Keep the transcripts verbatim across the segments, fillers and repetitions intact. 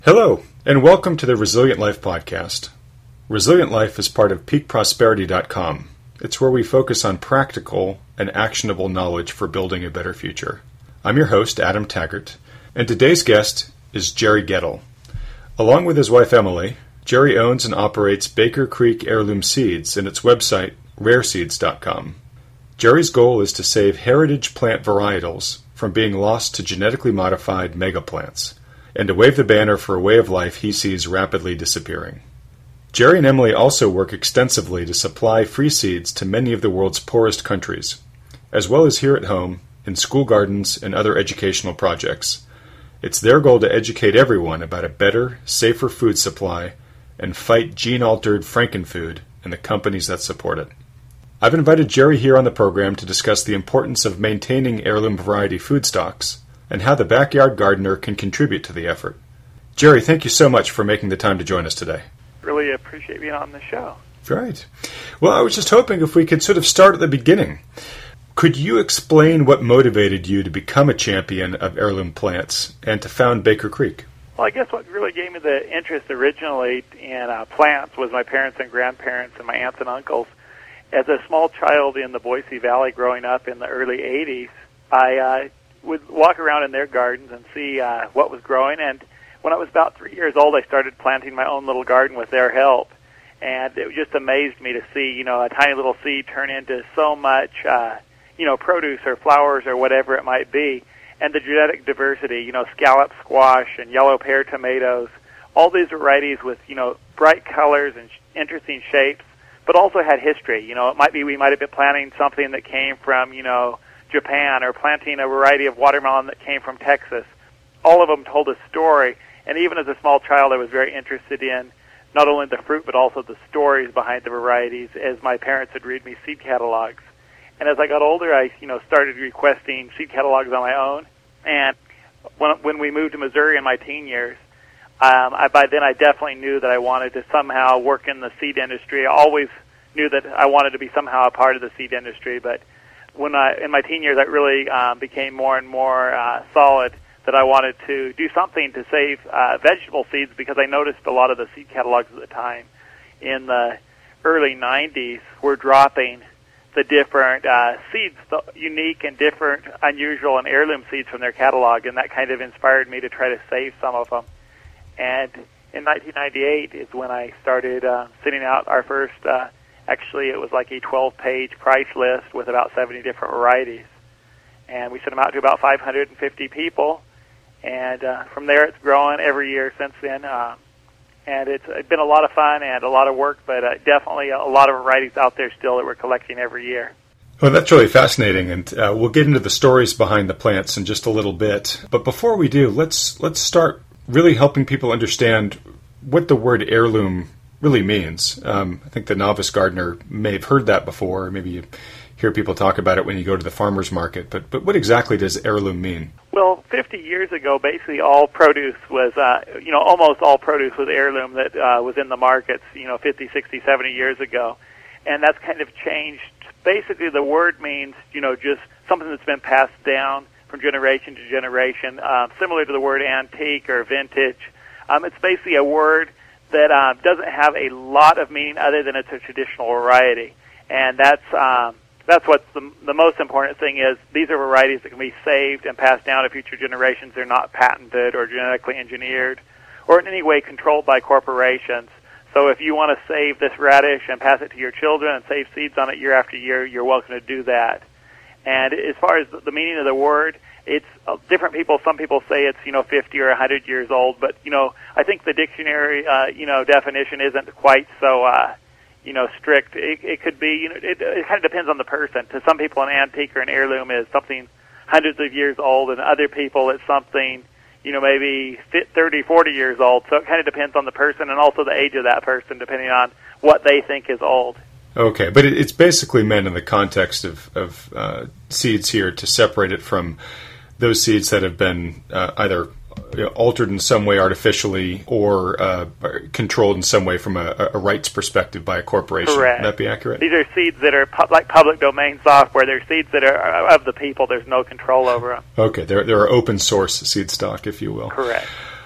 Hello, and welcome to the Resilient Life podcast. Resilient Life is part of peak prosperity dot com. It's where we focus on practical and actionable knowledge for building a better future. I'm your host, Adam Taggart, and today's guest is Jerry Gettle. Along with his wife, Emily, Jerry owns and operates Baker Creek Heirloom Seeds and its website, rare seeds dot com. Jerry's goal is to save heritage plant varietals from being lost to genetically modified megaplants, and to wave the banner for a way of life he sees rapidly disappearing. Jerry and Emily also work extensively to supply free seeds to many of the world's poorest countries, as well as here at home, in school gardens and other educational projects. It's their goal to educate everyone about a better, safer food supply and fight gene-altered frankenfood and the companies that support it. I've invited Jerry here on the program to discuss the importance of maintaining heirloom variety food stocks and how the backyard gardener can contribute to the effort. Jerry, thank you so much for making the time to join us today. Really appreciate being on the show. Right. Well, I was just hoping if we could sort of start at the beginning. Could you explain what motivated you to become a champion of heirloom plants and to found Baker Creek? Well, I guess what really gave me the interest originally in uh, plants was my parents and grandparents and my aunts and uncles. As a small child in the Boise Valley growing up in the early eighties, I uh, would walk around in their gardens and see uh, what was growing. And when I was about three years old, I started planting my own little garden with their help. And it just amazed me to see, you know, a tiny little seed turn into so much, uh, you know, produce or flowers or whatever it might be. And the genetic diversity, you know, scallop squash and yellow pear tomatoes, all these varieties with, you know, bright colors and sh- interesting shapes, but also had history. You know, it might be we might have been planting something that came from, you know, Japan, or planting a variety of watermelon that came from Texas. All of them told a story, and even as a small child I was very interested in not only the fruit but also the stories behind the varieties, as my parents would read me seed catalogs. And as I got older, I you know started requesting seed catalogs on my own, and when when we moved to Missouri in my teen years, um, I, by then I definitely knew that I wanted to somehow work in the seed industry. I always knew that I wanted to be somehow a part of the seed industry, but when I, in my teen years, I really um, became more and more uh, solid that I wanted to do something to save uh, vegetable seeds, because I noticed a lot of the seed catalogs at the time in the early nineties were dropping the different uh, seeds, the unique and different, unusual and heirloom seeds from their catalog, and that kind of inspired me to try to save some of them. And in nineteen ninety-eight is when I started uh, sending out our first uh, Actually, it was like a twelve-page price list with about seventy different varieties. And we sent them out to about five hundred fifty people. And uh, from there, it's grown every year since then. Uh, and it's, it's been a lot of fun and a lot of work, but uh, definitely a lot of varieties out there still that we're collecting every year. Well, that's really fascinating, and uh, we'll get into the stories behind the plants in just a little bit. But before we do, let's let's start really helping people understand what the word heirloom really means. Um, I think the novice gardener may have heard that before, or maybe you hear people talk about it when you go to the farmer's market, but but what exactly does heirloom mean? Well, fifty years ago, basically all produce was, uh, you know, almost all produce was heirloom that uh, was in the markets, you know, fifty, sixty, seventy years ago. And that's kind of changed. Basically, the word means, you know, just something that's been passed down from generation to generation, uh, similar to the word antique or vintage. Um, it's basically a word that uh, doesn't have a lot of meaning other than it's a traditional variety. And that's um, that's what's the, the most important thing is these are varieties that can be saved and passed down to future generations. They're not patented or genetically engineered or in any way controlled by corporations. So if you want to save this radish and pass it to your children and save seeds on it year after year, you're welcome to do that. And as far as the meaning of the word, it's uh, different people. Some people say it's, you know, fifty or one hundred years old, but, you know, I think the dictionary, uh, you know, definition isn't quite so, uh, you know, strict. It, it could be, you know, it, it kind of depends on the person. To some people, an antique or an heirloom is something hundreds of years old, and other people it's something, you know, maybe thirty, forty years old. So it kind of depends on the person and also the age of that person, depending on what they think is old. Okay, but it's basically meant in the context of, of uh, seeds here to separate it from those seeds that have been uh, either you know, altered in some way artificially or uh, controlled in some way from a, a rights perspective by a corporation. Correct. Would that be accurate? These are seeds that are pu- like public domain software. They're seeds that are of the people. There's no control over them. Okay, they're, they're open source seed stock, if you will. Correct.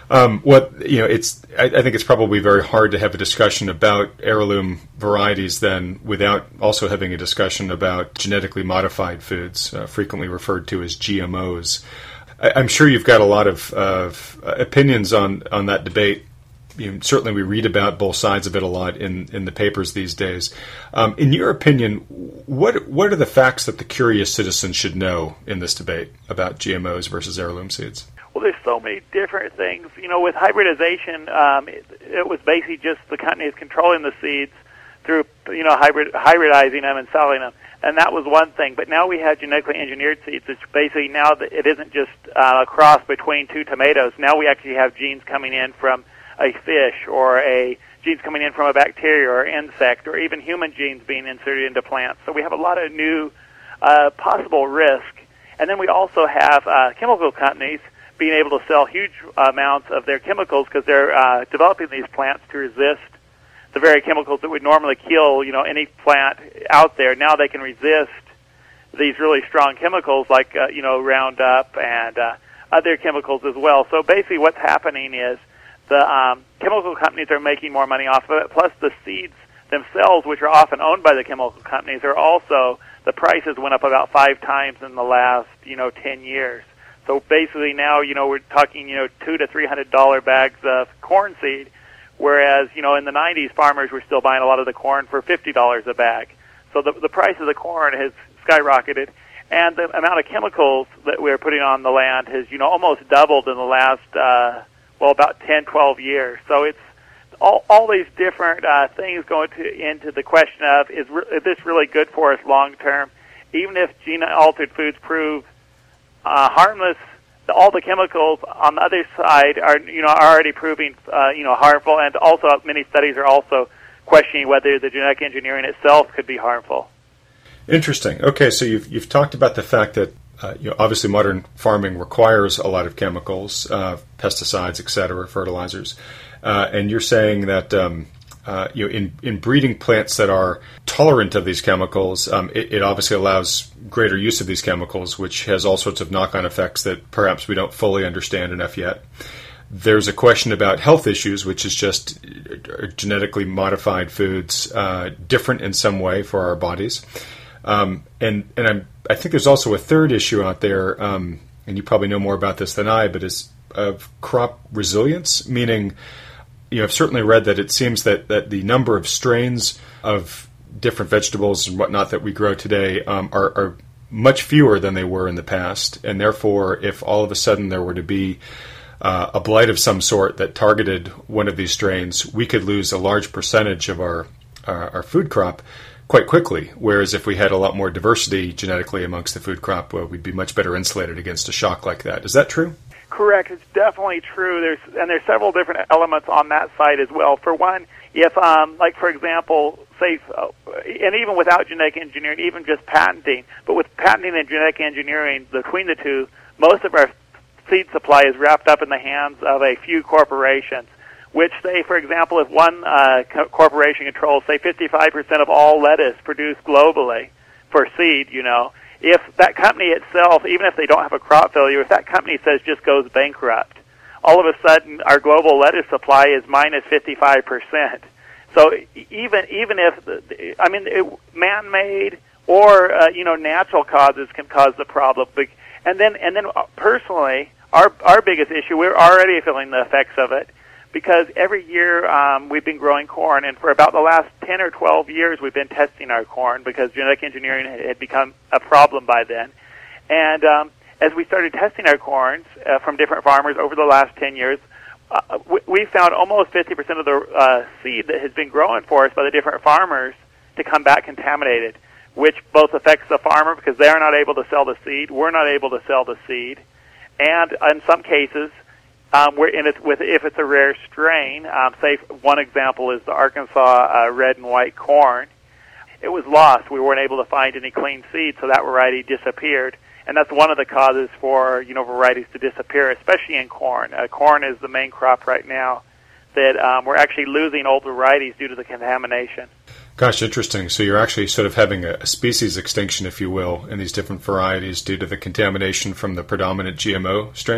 Um, what you know, it's. I, I think it's probably very hard to have a discussion about heirloom varieties then without also having a discussion about genetically modified foods, uh, frequently referred to as G M Os. I, I'm sure you've got a lot of, of opinions on, on that debate. You know, certainly, we read about both sides of it a lot in, in the papers these days. Um, in your opinion, what what are the facts that the curious citizen should know in this debate about G M Os versus heirloom seeds? Well, there's so many different things. You know, with hybridization, um, it, it was basically just the companies controlling the seeds through, you know, hybrid, hybridizing them and selling them. And that was one thing. But now we have genetically engineered seeds. It's basically now that it isn't just uh, a cross between two tomatoes. Now we actually have genes coming in from a fish or a genes coming in from a bacteria or insect or even human genes being inserted into plants. So we have a lot of new uh, possible risk. And then we also have uh, chemical companies being able to sell huge amounts of their chemicals because they're uh, developing these plants to resist the very chemicals that would normally kill, you know, any plant out there. Now they can resist these really strong chemicals like, uh, you know, Roundup and uh, other chemicals as well. So basically what's happening is the um, chemical companies are making more money off of it, plus the seeds themselves, which are often owned by the chemical companies, are also, the prices went up about five times in the last, you know, ten years. So basically now, you know, we're talking, you know, two to three hundred dollar bags of corn seed, whereas, you know, in the nineties, farmers were still buying a lot of the corn for fifty dollars a bag. So the the price of the corn has skyrocketed, and the amount of chemicals that we're putting on the land has, you know, almost doubled in the last, uh, well, about ten, twelve years. So it's all all these different uh, things going to into the question of is, re- is this really good for us long term, even if gene-altered foods prove Uh, harmless. All the chemicals on the other side are, you know, already proving, uh, you know, harmful, and also many studies are also questioning whether the genetic engineering itself could be harmful. Interesting. Okay, so you've you've talked about the fact that uh, you know, obviously modern farming requires a lot of chemicals, uh, pesticides, et cetera, fertilizers, uh, and you're saying that. Um, Uh, you know, in, in breeding plants that are tolerant of these chemicals, um, it, it obviously allows greater use of these chemicals, which has all sorts of knock-on effects that perhaps we don't fully understand enough yet. There's a question about health issues, which is just genetically modified foods uh, different in some way for our bodies. Um, and and I'm, I think there's also a third issue out there, um, and you probably know more about this than I, but is of crop resilience, meaning you know, I've certainly read that it seems that, that the number of strains of different vegetables and whatnot that we grow today um, are, are much fewer than they were in the past. And therefore, if all of a sudden there were to be uh, a blight of some sort that targeted one of these strains, we could lose a large percentage of our, uh, our food crop quite quickly. Whereas if we had a lot more diversity genetically amongst the food crop, well, we'd be much better insulated against a shock like that. Is that true? Correct. It's definitely true. There's and there's several different elements on that side as well. For one, if um, like for example, say, uh, and even without genetic engineering, even just patenting, but with patenting and genetic engineering between the two, most of our seed supply is wrapped up in the hands of a few corporations. Which say, for example, if one uh, co- corporation controls, say, fifty-five percent of all lettuce produced globally for seed, you know. If that company itself, even if they don't have a crop failure, if that company says just goes bankrupt, all of a sudden our global lettuce supply is minus fifty-five percent. So even even if, the, I mean, it, man-made or, uh, you know, natural causes can cause the problem. And then, and then personally, our, our biggest issue, we're already feeling the effects of it. Because every year um, we've been growing corn, and for about the last ten or twelve years we've been testing our corn because genetic engineering had become a problem by then. And um, as we started testing our corns uh, from different farmers over the last ten years, uh, we, we found almost fifty percent of the uh, seed that has been grown for us by the different farmers to come back contaminated, which both affects the farmer because they are not able to sell the seed, we're not able to sell the seed, and in some cases, Um, we're in it with if it's a rare strain. Um, say one example is the Arkansas uh, red and white corn. It was lost. We weren't able to find any clean seed, so that variety disappeared. And that's one of the causes for you know varieties to disappear, especially in corn. Uh, corn is the main crop right now that um, we're actually losing old varieties due to the contamination. Gosh, interesting. So you're actually sort of having a, a species extinction, if you will, in these different varieties due to the contamination from the predominant G M O strains?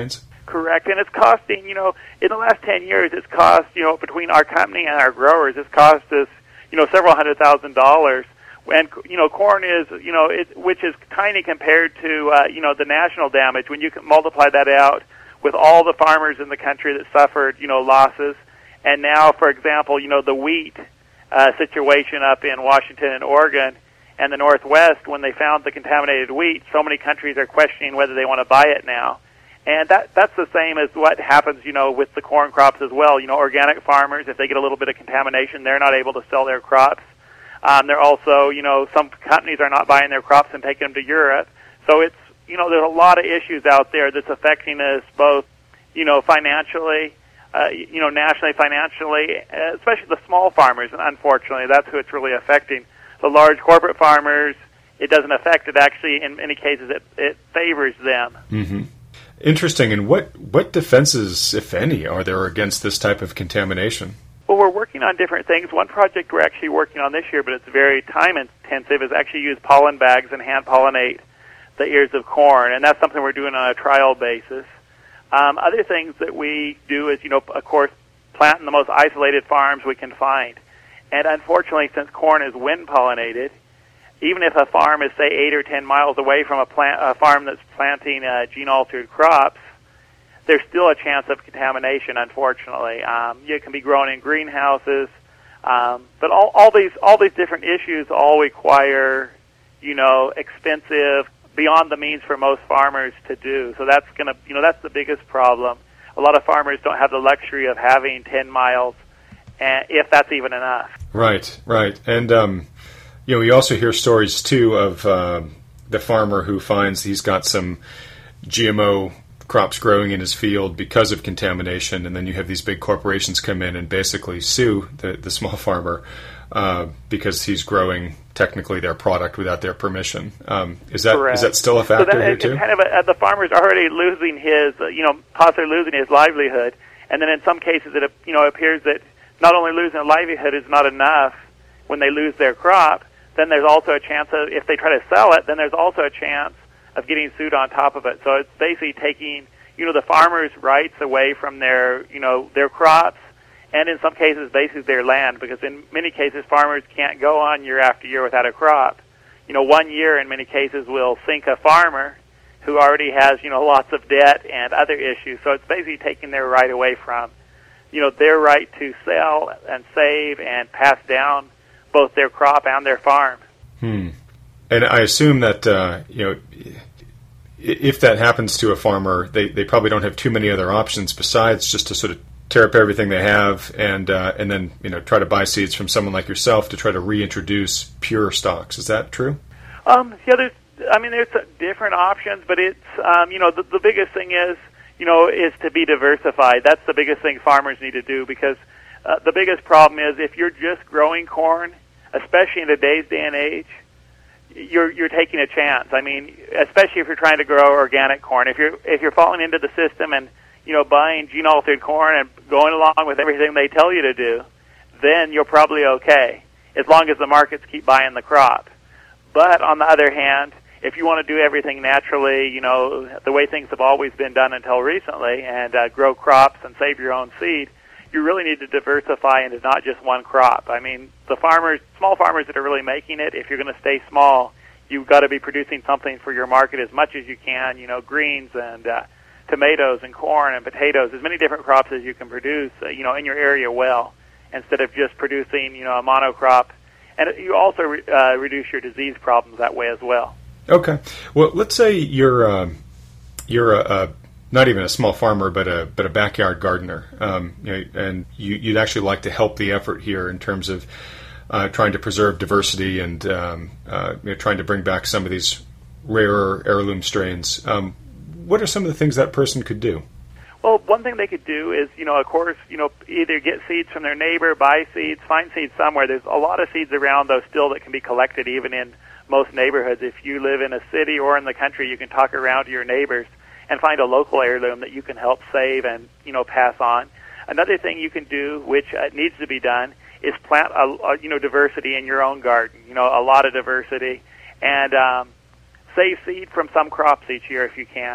Correct, and it's costing, you know, in the last ten years, it's cost, you know, between our company and our growers, it's cost us, you know, several hundred thousand dollars. And, you know, corn is, you know, it, which is tiny compared to, uh, you know, the national damage. When you can multiply that out with all the farmers in the country that suffered, you know, losses, and now, for example, you know, the wheat uh, situation up in Washington and Oregon and the Northwest, when they found the contaminated wheat, so many countries are questioning whether they want to buy it now. And that that's the same as what happens, you know, with the corn crops as well. You know, organic farmers, if they get a little bit of contamination, they're not able to sell their crops. Um, they're also, you know, some companies are not buying their crops and taking them to Europe. So it's, you know, there's a lot of issues out there that's affecting us both, you know, financially, uh, you know, nationally, financially, especially the small farmers. And unfortunately, that's who it's really affecting. The large corporate farmers, it doesn't affect it. Actually, in many cases, it, it favors them. Mm-hmm. Interesting. And what, what defenses, if any, are there against this type of contamination? Well, we're working on different things. One project we're actually working on this year, but it's very time-intensive, is actually use pollen bags and hand-pollinate the ears of corn, and that's something we're doing on a trial basis. Um, other things that we do is, you know, of course, plant in the most isolated farms we can find. And unfortunately, since corn is wind-pollinated, even if a farm is, say, eight or ten miles away from a, plant, a farm that's planting uh, gene-altered crops, there's still a chance of contamination, unfortunately. Um, it can be grown in greenhouses, um, but all, all these all these different issues all require, you know, expensive, beyond the means for most farmers to do. So that's gonna, you know, that's the biggest problem. A lot of farmers don't have the luxury of having ten miles, and if that's even enough. Right, right, and um, you know, we also hear stories too of uh, the farmer who finds he's got some G M O crops growing in his field because of contamination, and then you have these big corporations come in and basically sue the, the small farmer uh, because he's growing technically their product without their permission. Um, is that Correct. Is that still a factor so that, here it's too? Kind of a, the farmer's already losing his, uh, you know, possibly losing his livelihood, and then in some cases it, you know, appears that not only losing a livelihood is not enough when they lose their crop. Then there's also a chance of, if they try to sell it, then there's also a chance of getting sued on top of it. So it's basically taking, you know, the farmers' rights away from their, you know, their crops, and in some cases, basically their land, because in many cases, farmers can't go on year after year without a crop. You know, one year in many cases will sink a farmer who already has, you know, lots of debt and other issues. So it's basically taking their right away from, you know, their right to sell and save and pass down both their crop and their farm. Hmm. And I assume that, uh, you know, if that happens to a farmer, they, they probably don't have too many other options besides just to sort of tear up everything they have and uh, and then, you know, try to buy seeds from someone like yourself to try to reintroduce pure stocks. Is that true? Um, yeah, there's, I mean, there's different options, but it's, um, you know, the, the biggest thing is, you know, is to be diversified. That's the biggest thing farmers need to do, because uh, the biggest problem is if you're just growing corn, especially in today's day and age, you're you're taking a chance. I mean, especially if you're trying to grow organic corn. If you're if you're falling into the system and, you know, buying gene-altered corn and going along with everything they tell you to do, then you're probably okay, as long as the markets keep buying the crop. But on the other hand, if you want to do everything naturally, you know, the way things have always been done until recently, and uh, grow crops and save your own seed, you really need to diversify into not just one crop. I mean, the farmers, small farmers that are really making it, if you're going to stay small, you've got to be producing something for your market as much as you can, you know, greens and uh, tomatoes and corn and potatoes, as many different crops as you can produce, uh, you know, in your area well, instead of just producing, you know, a monocrop. And you also re- uh, reduce your disease problems that way as well. Okay. Well, let's say you're uh, you're a, a not even a small farmer, but a but a backyard gardener, um, you know, and you, you'd actually like to help the effort here in terms of uh, trying to preserve diversity and um, uh, you know, trying to bring back some of these rarer heirloom strains. Um, what are some of the things that person could do? Well, one thing they could do is, you know, of course, you know, either get seeds from their neighbor, buy seeds, find seeds somewhere. There's a lot of seeds around, though, still that can be collected even in most neighborhoods. If you live in a city or in the country, you can talk around to your neighbors and find a local heirloom that you can help save and, you know, pass on. Another thing you can do, which uh, needs to be done, is plant, a, a, you know, diversity in your own garden, you know, a lot of diversity, and um, save seed from some crops each year if you can.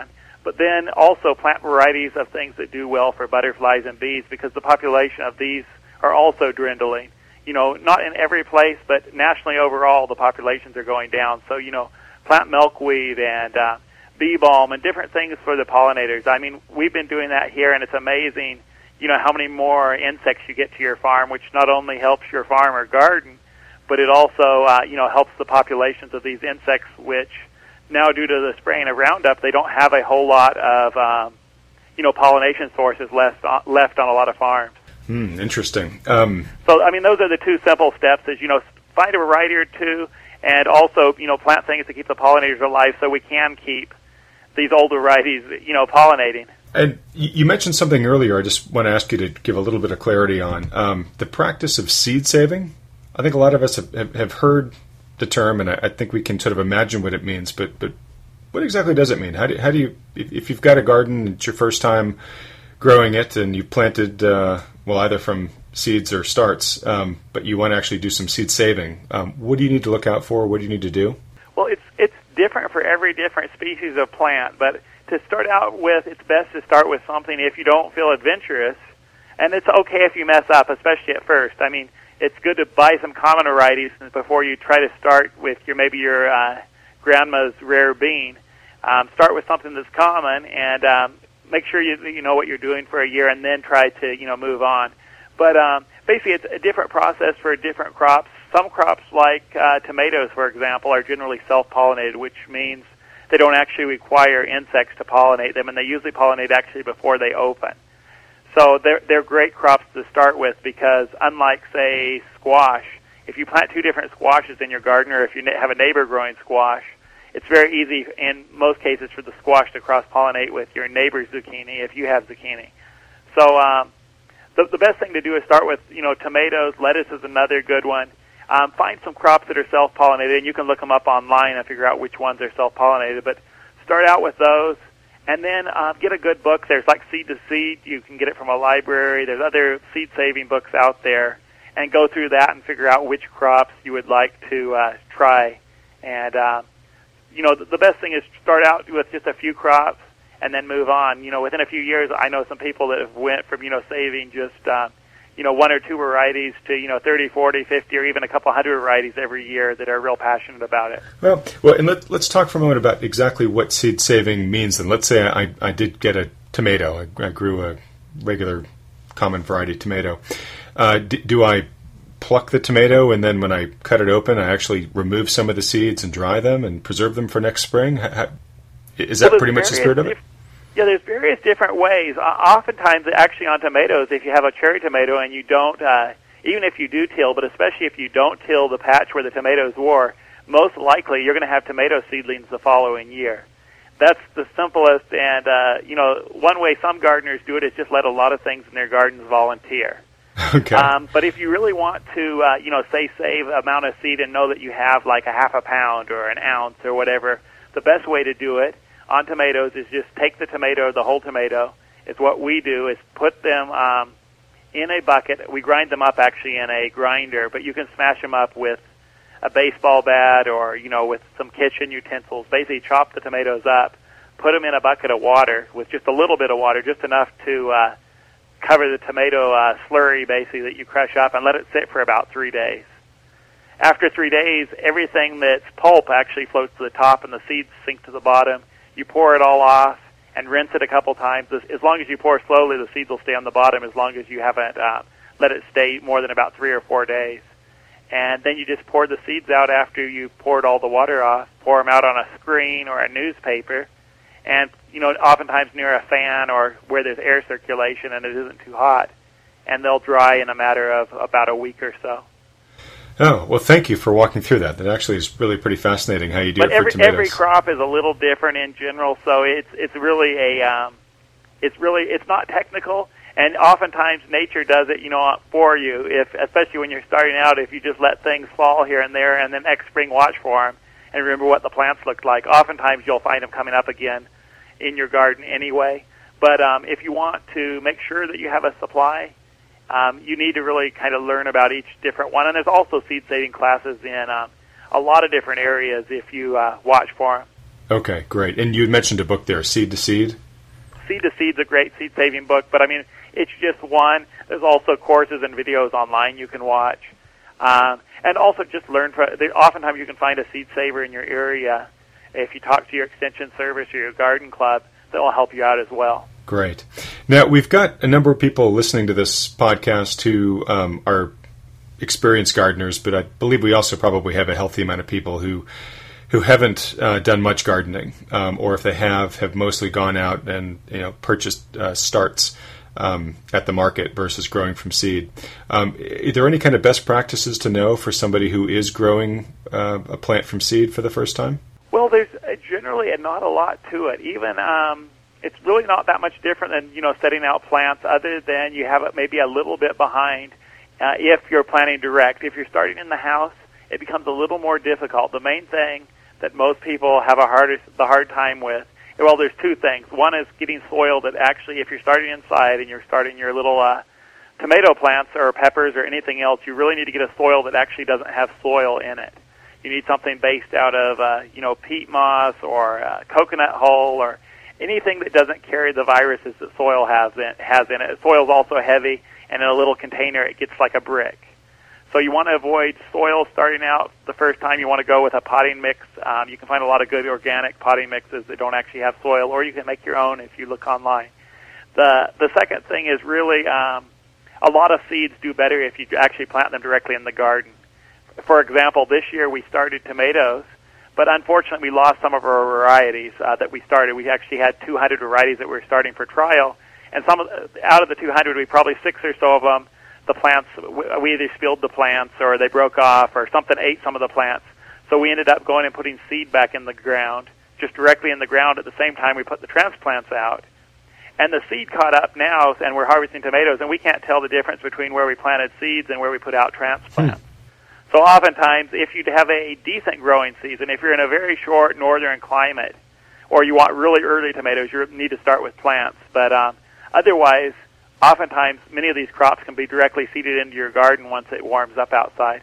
but then also plant varieties of things that do well for butterflies and bees, because the population of these are also dwindling. You know, not in every place, but nationally overall, the populations are going down. So, you know, plant milkweed and uh, bee balm and different things for the pollinators. I mean, we've been doing that here, and it's amazing, you know, how many more insects you get to your farm, which not only helps your farm or garden, but it also, uh, you know, helps the populations of these insects, which now, due to the spraying of Roundup, they don't have a whole lot of, um, you know, pollination sources left on, left on a lot of farms. Hmm, interesting. Um, so, I mean, those are the two simple steps: is, you know, find a variety or two, and also, you know, plant things to keep the pollinators alive, so we can keep these older varieties, you know, pollinating. And you mentioned something earlier. I just want to ask you to give a little bit of clarity on um, the practice of seed saving. I think a lot of us have, have heard the term, and I, I think we can sort of imagine what it means. But but what exactly does it mean? How do how do you if, if you've got a garden, it's your first time growing it, and you planted uh, well either from seeds or starts, um, but you want to actually do some seed saving. Um, what do you need to look out for? What do you need to do? Well, it's it's different for every different species of plant, but to start out with, it's best to start with something if you don't feel adventurous, and it's okay if you mess up, especially at first. I mean, it's good to buy some common varieties before you try to start with your maybe your uh, grandma's rare bean. Um, start with something that's common, and um, make sure you you know what you're doing for a year, and then try to you know move on. But um, basically, it's a different process for different crops. Some crops, like uh, tomatoes, for example, are generally self-pollinated, which means they don't actually require insects to pollinate them, and they usually pollinate actually before they open. So they're, they're great crops to start with because, unlike, say, squash, if you plant two different squashes in your garden, or if you have a neighbor growing squash, it's very easy in most cases for the squash to cross-pollinate with your neighbor's zucchini if you have zucchini. So um, the, the best thing to do is start with, you know, tomatoes. Lettuce is another good one. Um, find some crops that are self-pollinated, and you can look them up online and figure out which ones are self-pollinated. But start out with those, and then uh, get a good book. There's like Seed to Seed. You can get it from a library. There's other seed-saving books out there, and go through that and figure out which crops you would like to uh, try. And, uh, you know, the, the best thing is start out with just a few crops and then move on. You know, within a few years, I know some people that have went from, you know, saving just uh, you know, one or two varieties to, you know, thirty, forty, fifty, or even a couple hundred varieties every year that are real passionate about it. Well, well, and let, let's talk for a moment about exactly what seed saving means. And let's say I, I did get a tomato. I, I grew a regular common variety tomato. Uh, d- do I pluck the tomato, and then when I cut it open, I actually remove some of the seeds and dry them and preserve them for next spring? How, how, is that well, pretty much the spirit of it? Yeah, there's various different ways. Uh, oftentimes, actually, on tomatoes, if you have a cherry tomato and you don't, uh, even if you do till, but especially if you don't till the patch where the tomatoes were, most likely you're going to have tomato seedlings the following year. That's the simplest, and, uh, you know, one way some gardeners do it is just let a lot of things in their gardens volunteer. Okay. Um, but if you really want to, uh, you know, say save amount of seed and know that you have like a half a pound or an ounce or whatever, the best way to do it on tomatoes is just take the tomato, the whole tomato. Is what we do is put them um, in a bucket. We grind them up actually in a grinder, but you can smash them up with a baseball bat or, you know, with some kitchen utensils. Basically chop the tomatoes up, put them in a bucket of water with just a little bit of water, just enough to uh, cover the tomato uh, slurry basically that you crush up, and let it sit for about three days. After three days, everything that's pulp actually floats to the top and the seeds sink to the bottom. You pour it all off and rinse it a couple times. As long as you pour slowly, the seeds will stay on the bottom as long as you haven't uh, let it stay more than about three or four days. And then you just pour the seeds out after you've poured all the water off. Pour them out on a screen or a newspaper, and, you know, oftentimes near a fan or where there's air circulation and it isn't too hot. And they'll dry in a matter of about a week or so. Oh, well, thank you for walking through that. That actually is really pretty fascinating how you do but it every, for tomatoes. Every crop is a little different in general, so it's it's really a um, it's really it's not technical, and oftentimes nature does it, you know, for you. If especially when you're starting out, if you just let things fall here and there, and then next spring watch for them and remember what the plants looked like. Oftentimes you'll find them coming up again in your garden anyway. But um, if you want to make sure that you have a supply, Um, you need to really kind of learn about each different one. And there's also seed saving classes in um, a lot of different areas if you uh, watch for them. Okay, great. And you mentioned a book there, Seed to Seed? Seed to Seed's a great seed-saving book, but I mean, it's just one. There's also courses and videos online you can watch. Um, and also just learn from, there, oftentimes you can find a seed saver in your area. If you talk to your extension service or your garden club, they'll help you out as well. Great. Now, we've got a number of people listening to this podcast who um, are experienced gardeners, but I believe we also probably have a healthy amount of people who who haven't uh, done much gardening, um, or if they have, have mostly gone out and you know purchased uh, starts um, at the market versus growing from seed. Um, are there any kind of best practices to know for somebody who is growing uh, a plant from seed for the first time? Well, there's generally not a lot to it. Even um, it's really not that much different than you know setting out plants, other than you have it maybe a little bit behind. Uh, if you're planting direct, if you're starting in the house, it becomes a little more difficult. The main thing that most people have a hardest the hard time with, well, there's two things. One is getting soil that actually, if you're starting inside and you're starting your little uh, tomato plants or peppers or anything else, you really need to get a soil that actually doesn't have soil in it. You need something based out of, uh, you know, peat moss or uh, coconut hull or anything that doesn't carry the viruses that soil has in, has in it. Soil is also heavy, and in a little container it gets like a brick. So you want to avoid soil starting out the first time. You want to go with a potting mix. Um, you can find a lot of good organic potting mixes that don't actually have soil, or you can make your own if you look online. The the second thing is really um, a lot of seeds do better if you actually plant them directly in the garden. For example, this year we started tomatoes, but unfortunately we lost some of our varieties uh, that we started. We actually had two hundred varieties that we were starting for trial, and some of the, out of the two hundred, we probably six or so of them, the plants, we either spilled the plants or they broke off or something ate some of the plants. So we ended up going and putting seed back in the ground, just directly in the ground at the same time we put the transplants out. And the seed caught up now, and we're harvesting tomatoes, and we can't tell the difference between where we planted seeds and where we put out transplants. Hmm. So oftentimes, if you have a decent growing season, if you're in a very short northern climate, or you want really early tomatoes, you need to start with plants. But um, otherwise, oftentimes, many of these crops can be directly seeded into your garden once it warms up outside.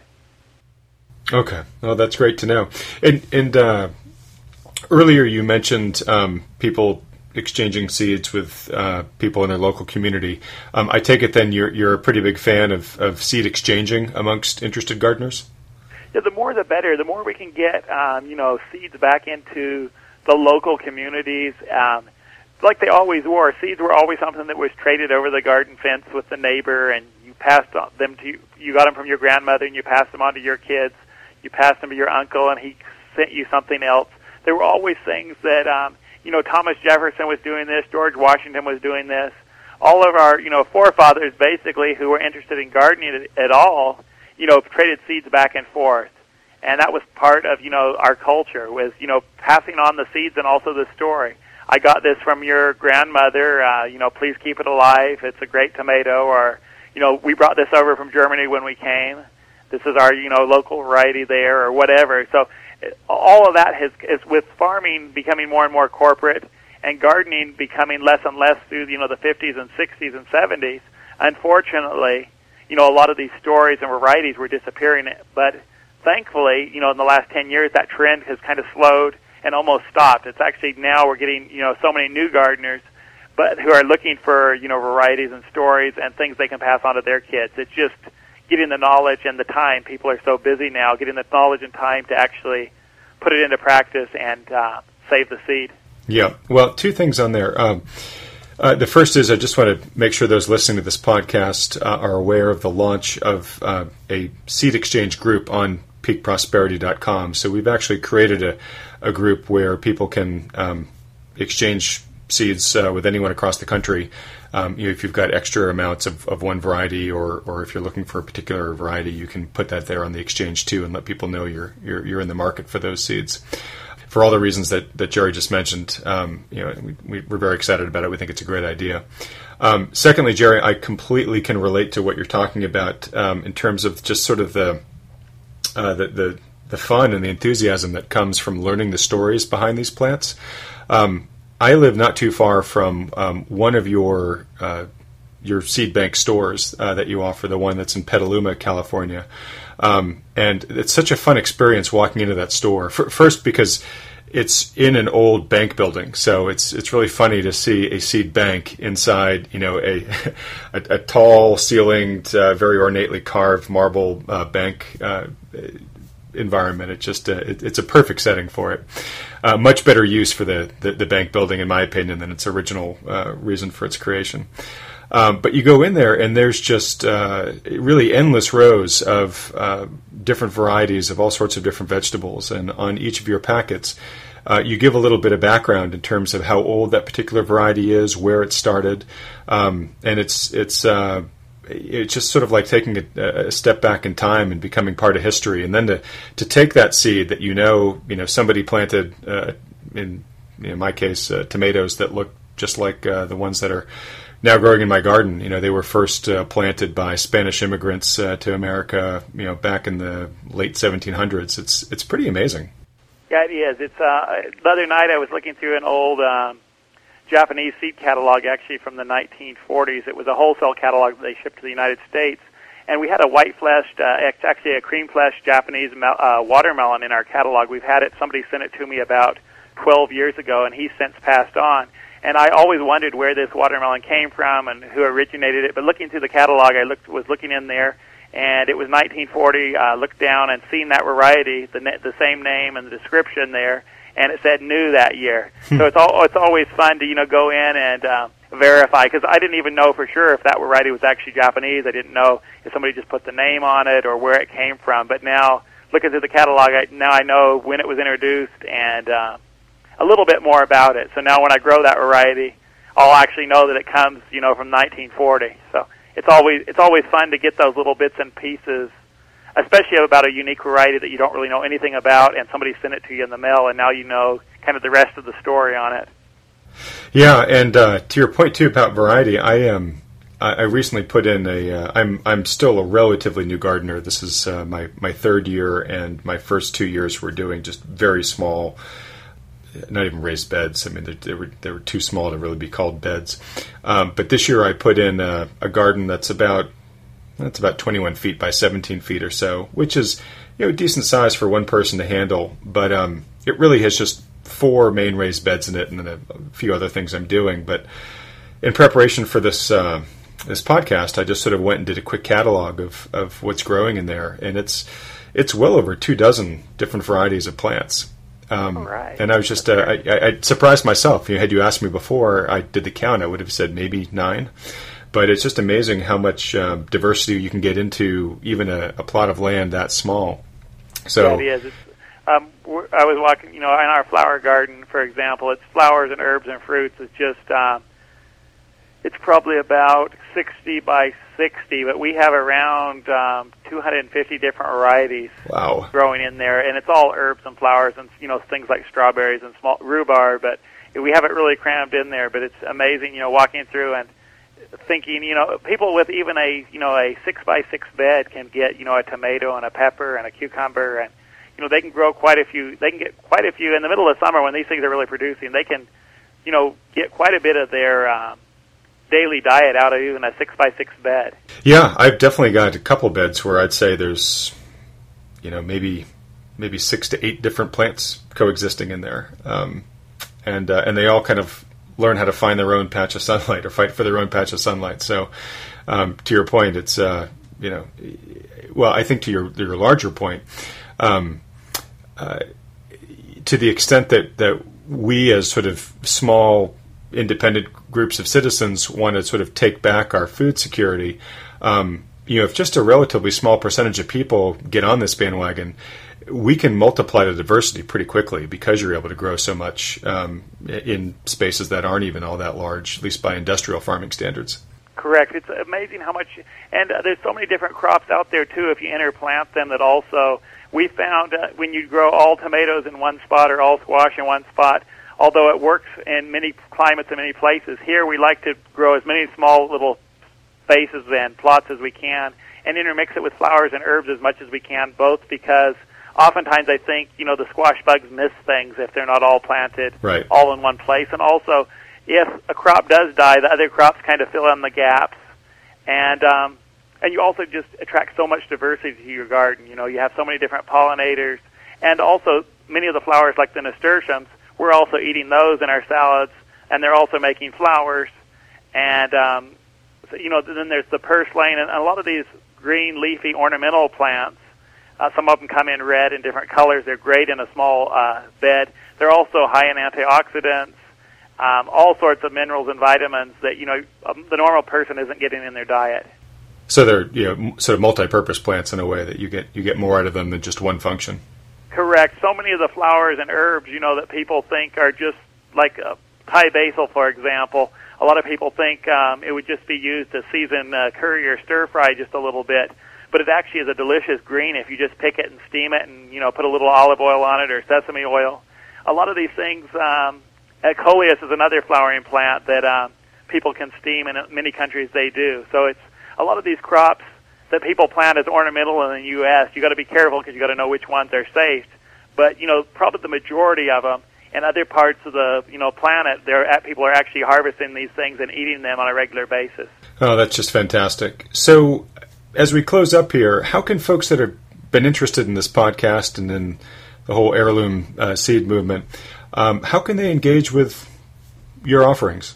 Okay. Well, that's great to know. And, and uh, earlier you mentioned um, people exchanging seeds with uh, people in their local community. Um, I take it then you're you're a pretty big fan of, of seed exchanging amongst interested gardeners? Yeah, the more the better. The more we can get, um, you know, seeds back into the local communities. Um, like they always were, seeds were always something that was traded over the garden fence with the neighbor, and you passed them to, you got them from your grandmother, and you passed them on to your kids. You passed them to your uncle, and he sent you something else. There were always things that, um, you know, Thomas Jefferson was doing this, George Washington was doing this. All of our, you know, forefathers, basically, who were interested in gardening at, at all, you know, traded seeds back and forth. And that was part of, you know, our culture, was, you know, passing on the seeds and also the story. I got this from your grandmother, uh, you know, please keep it alive. It's a great tomato. Or, you know, we brought this over from Germany when we came. This is our, you know, local variety there, or whatever. So all of that has, is with farming becoming more and more corporate and gardening becoming less and less through, you know, the fifties and sixties and seventies. Unfortunately, you know, a lot of these stories and varieties were disappearing. But thankfully, you know, in the last ten years, that trend has kind of slowed and almost stopped. It's actually now we're getting, you know, so many new gardeners, but who are looking for, you know, varieties and stories and things they can pass on to their kids. It's just getting the knowledge and the time. People are so busy now, getting the knowledge and time to actually put it into practice and uh, save the seed. Yeah. Well, two things on there. Um, uh, the first is I just want to make sure those listening to this podcast uh, are aware of the launch of uh, a seed exchange group on peak prosperity dot com. So we've actually created a, a group where people can um, exchange seeds uh, with anyone across the country. Um, you know, if you've got extra amounts of, of one variety, or, or if you're looking for a particular variety, you can put that there on the exchange too, and let people know you're you're, you're in the market for those seeds. For all the reasons that, that Jerry just mentioned, um, you know, we, we're very excited about it. We think it's a great idea. Um, secondly, Jerry, I completely can relate to what you're talking about um, in terms of just sort of the, uh, the the the fun and the enthusiasm that comes from learning the stories behind these plants. Um, I live not too far from um, one of your uh, your seed bank stores uh, that you offer, the one that's in Petaluma, California. Um, and it's such a fun experience walking into that store. F- first, because it's in an old bank building, so it's it's really funny to see a seed bank inside, you know, a a, a tall ceilinged, uh, very ornately carved marble uh, bank uh, environment. It just uh, it, it's a perfect setting for it. Uh, much better use for the, the the bank building, in my opinion, than its original uh, reason for its creation. Um, but you go in there, and there's just uh, really endless rows of uh, different varieties of all sorts of different vegetables. And on each of your packets, uh, you give a little bit of background in terms of how old that particular variety is, where it started, um, and it's it's uh, it's just sort of like taking a, a step back in time and becoming part of history. And then to to take that seed that you know you know somebody planted uh, in in my case uh, tomatoes that look just like uh, the ones that are now growing in my garden. You know, they were first uh, planted by Spanish immigrants uh, to America, you know, back in the late seventeen hundreds. It's it's pretty amazing. Yeah, it is. It's uh, the other night I was looking through an old um, Japanese seed catalog, actually from the nineteen forties. It was a wholesale catalog that they shipped to the United States, and we had a white-fleshed, uh, actually a cream-fleshed Japanese uh, watermelon in our catalog. We've had it. Somebody sent it to me about twelve years ago, and he's since passed on. And I always wondered where this watermelon came from and who originated it. But looking through the catalog, I looked, was looking in there, and it was nineteen forty. I uh, looked down and seen that variety, the the same name and the description there, and it said new that year. So it's all, it's always fun to you know go in and uh, verify, because I didn't even know for sure if that variety was actually Japanese. I didn't know if somebody just put the name on it or where it came from. But now looking through the catalog, I, now I know when it was introduced and Uh, a little bit more about it. So now when I grow that variety, I'll actually know that it comes, you know, from nineteen forty. So it's always it's always fun to get those little bits and pieces, especially about a unique variety that you don't really know anything about, and somebody sent it to you in the mail, and now you know kind of the rest of the story on it. Yeah, and uh, to your point too about variety, I um I recently put in a. Uh, I'm I'm still a relatively new gardener. This is uh, my my third year, and my first two years were doing just very small, not even raised beds. I mean, they, they were they were too small to really be called beds. Um, but this year, I put in a, a garden that's about that's about twenty-one feet by seventeen feet or so, which is you know decent size for one person to handle. But um, it really has just four main raised beds in it, and then a, a few other things I'm doing. But in preparation for this uh, this podcast, I just sort of went and did a quick catalog of of what's growing in there, and it's it's well over two dozen different varieties of plants. Um, right. And I was just, uh, I, I, I surprised myself. You know, had you asked me before I did the count, I would have said maybe nine. But it's just amazing how much uh, diversity you can get into even a, a plot of land that small. So, yeah, it is. It's, um, we're, I was walking, you know, in our flower garden, for example, it's flowers and herbs and fruits. It's just, um, it's probably about sixty by sixty, but we have around um, two hundred fifty different varieties wow. growing in there, and it's all herbs and flowers and you know things like strawberries and small rhubarb. But we have it really crammed in there. But it's amazing, you know, walking through and thinking, you know, people with even a you know a six by six bed can get you know a tomato and a pepper and a cucumber, and you know they can grow quite a few. They can get quite a few in the middle of summer when these things are really producing. They can, you know, get quite a bit of their um, daily diet out of even a six by six bed. Yeah, I've definitely got a couple beds where I'd say there's, you know, maybe maybe six to eight different plants coexisting in there, um, and uh, and they all kind of learn how to find their own patch of sunlight or fight for their own patch of sunlight. So, um, to your point, it's uh, you know, well, I think to your your larger point, um, uh, to the extent that that we as sort of small independent groups of citizens want to sort of take back our food security, um, you know, if just a relatively small percentage of people get on this bandwagon, we can multiply the diversity pretty quickly because you're able to grow so much um, in spaces that aren't even all that large, at least by industrial farming standards. Correct. It's amazing how much, and uh, there's so many different crops out there too if you interplant them that also, we found uh, when you grow all tomatoes in one spot or all squash in one spot, although it works in many climates and many places, here we like to grow as many small little spaces and plots as we can and intermix it with flowers and herbs as much as we can, both because oftentimes I think, you know, the squash bugs miss things if they're not all planted right. all in one place. And also, if a crop does die, the other crops kind of fill in the gaps. And um, and you also just attract so much diversity to your garden. You know, you have so many different pollinators. And also, many of the flowers, like the nasturtiums, we're also eating those in our salads, and they're also making flowers. And, um, so, you know, then there's the purslane, and a lot of these green, leafy, ornamental plants. Uh, some of them come in red and different colors. They're great in a small uh, bed. They're also high in antioxidants, um, all sorts of minerals and vitamins that, you know, um, the normal person isn't getting in their diet. So they're, you know, sort of multi-purpose plants in a way that you get you get more out of them than just one function. Correct. So many of the flowers and herbs, you know, that people think are just like uh, Thai basil, for example. A lot of people think um, it would just be used to season uh, curry or stir fry just a little bit. But it actually is a delicious green if you just pick it and steam it and, you know, put a little olive oil on it or sesame oil. A lot of these things, um, coleus is another flowering plant that um, people can steam, and in many countries they do. So it's a lot of these crops that people plant as ornamental in the U S, you got to be careful because you got to know which ones are safe. But, you know, probably the majority of them in other parts of the, you know, planet, they're at, people are actually harvesting these things and eating them on a regular basis. Oh, that's just fantastic. So as we close up here, how can folks that have been interested in this podcast and in the whole heirloom uh, seed movement, um, how can they engage with your offerings?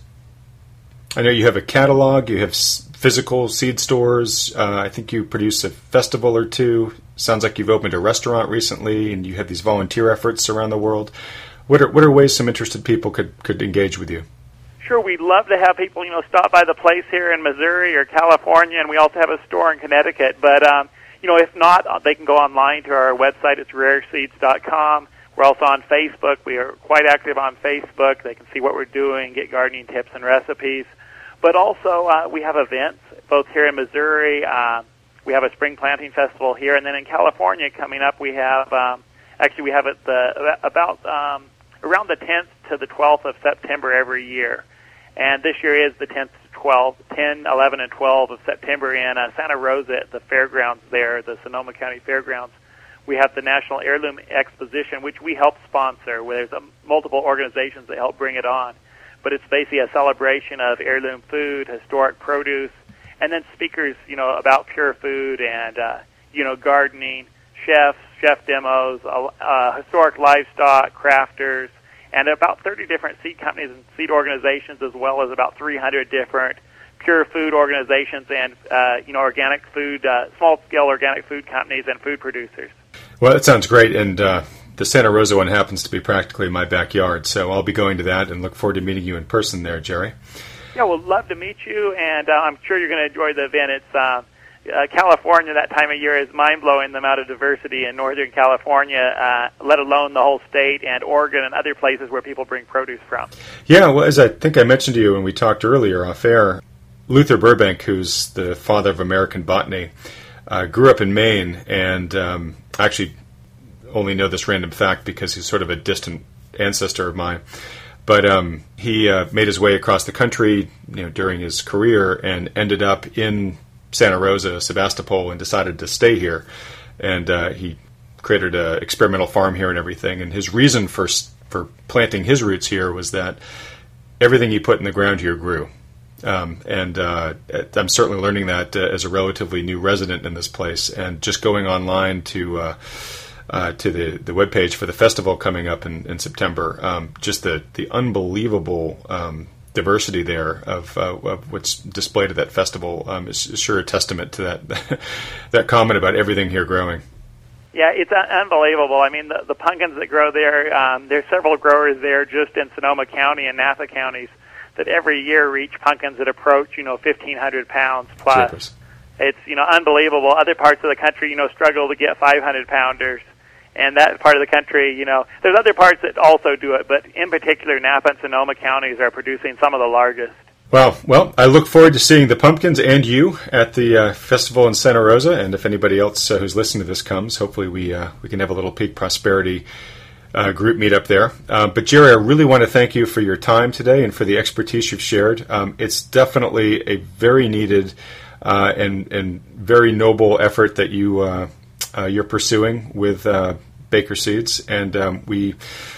I know you have a catalog, you have s- physical seed stores. Uh, I think you produce a festival or two. Sounds like you've opened a restaurant recently, and you have these volunteer efforts around the world. What are what are ways some interested people could, could engage with you? Sure, we'd love to have people, you know, stop by the place here in Missouri or California, and we also have a store in Connecticut. But, um, you know, if not, they can go online to our website. It's rare seeds dot com. We're also on Facebook. We are quite active on Facebook. They can see what we're doing, get gardening tips and recipes. But also, uh, we have events, both here in Missouri. Uh, we have a spring planting festival here, and then in California coming up, we have, um, actually, we have it the, about um, around the tenth to the twelfth of September every year. And this year is the tenth to twelfth, ten, eleven, and twelve of September in uh, Santa Rosa at the fairgrounds there, the Sonoma County Fairgrounds. We have the National Heirloom Exposition, which we help sponsor, where there's um, multiple organizations that help bring it on. But it's basically a celebration of heirloom food, historic produce, and then speakers, you know, about pure food and, uh, you know, gardening, chefs, chef demos, uh, uh, historic livestock, crafters, and about thirty different seed companies and seed organizations, as well as about three hundred different pure food organizations and, uh, you know, organic food, uh, small-scale organic food companies and food producers. Well, that sounds great, and uh, the Santa Rosa one happens to be practically my backyard, so I'll be going to that and look forward to meeting you in person there, Jerry. Yeah, we'd love to meet you, and uh, I'm sure you're going to enjoy the event. It's uh, uh, California, that time of year, is mind-blowing, the amount of diversity in Northern California, uh, let alone the whole state, and Oregon and other places where people bring produce from. Yeah, well, as I think I mentioned to you when we talked earlier off air, Luther Burbank, who's the father of American botany, uh, grew up in Maine, and um, actually only know this random fact because he's sort of a distant ancestor of mine. But um, he uh, made his way across the country, you know, during his career, and ended up in Santa Rosa, Sebastopol, and decided to stay here. And uh, he created an experimental farm here and everything. And his reason for for planting his roots here was that everything he put in the ground here grew. Um, and uh, I'm certainly learning that uh, as a relatively new resident in this place, and just going online to uh, uh, to the the webpage for the festival coming up in, in September. Um, just the the unbelievable um, diversity there of, uh, of what's displayed at that festival um, is, is sure a testament to that that comment about everything here growing. Yeah, it's un- unbelievable. I mean, the, the pumpkins that grow there, um, there's several growers there just in Sonoma County and Napa counties that every year reach pumpkins that approach, you know, fifteen hundred pounds plus. Jeepers. It's, you know, unbelievable. Other parts of the country, you know, struggle to get five hundred pounders. And that part of the country, you know, there's other parts that also do it, but in particular, Napa and Sonoma counties are producing some of the largest. Wow. Well, I look forward to seeing the pumpkins and you at the uh, festival in Santa Rosa. And if anybody else uh, who's listening to this comes, hopefully we uh, we can have a little Peak Prosperity uh, group meet up there. Uh, but Jerry, I really want to thank you for your time today and for the expertise you've shared. Um, it's definitely a very needed uh, and and very noble effort that you uh, uh, you're pursuing with uh, Baker Seeds, and um, we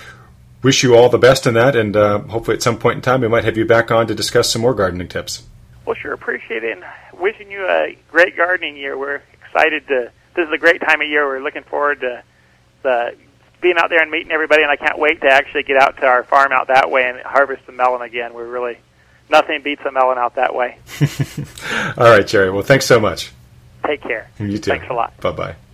wish you all the best in that, and uh, hopefully at some point in time we might have you back on to discuss some more gardening tips. Well, sure, appreciate it, and wishing you a great gardening year. We're excited to, this is a great time of year. We're looking forward to the being out there and meeting everybody, and I can't wait to actually get out to our farm out that way and harvest the melon again. We're really, nothing beats a melon out that way. All right, Jerry. Well, thanks so much. Take care. You too. Thanks a lot. Bye-bye.